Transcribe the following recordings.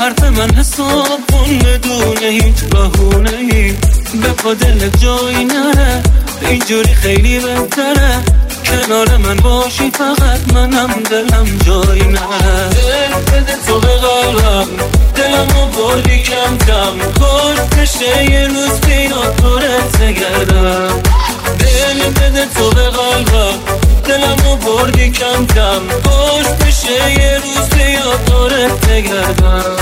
حرف من حساب کن بدون هیچ بهونه‌ای، به پا دلت جایی نره، اینجوری خیلی بهتره، کنار من باشی فقط منم دلم جایی نره. دل بده تو به قلبم، دلمو بردی کم کم، کاش بشه یه روز بیاد دورت بگردم. دل بده تو به قلبم، دلمو بردی کم کم، کاش بشه یه روز بیاد دورت بگردم.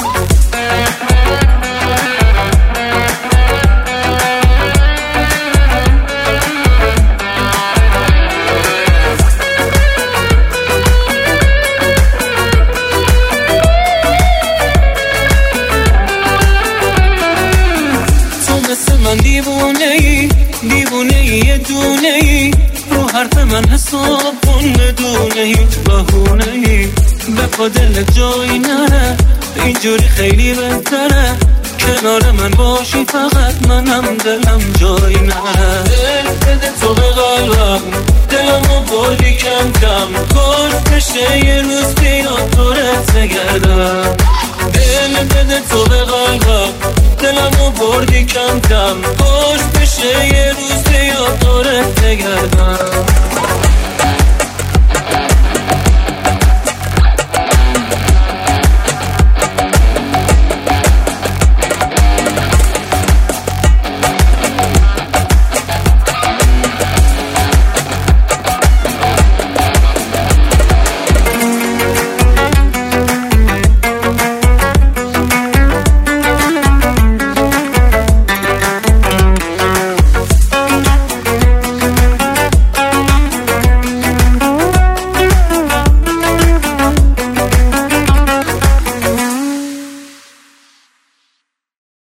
من دیوونه‌ای یه دونه‌ای، رو حرف من حساب کن بدون هیچ بهونه‌ای، به پا دلت جایی نره، اینجوری خیلی بهتره، کنار من باشی فقط منم دلم جایی نره. دل بده تو به قلبم، دلمو بردی کم کم، کاش بشه یه روز بیاد دورت بگردم. دل بده تو به قلبم، دلمو بردی کم کم، کاش بشه یه روز بیاد دورت بگردم.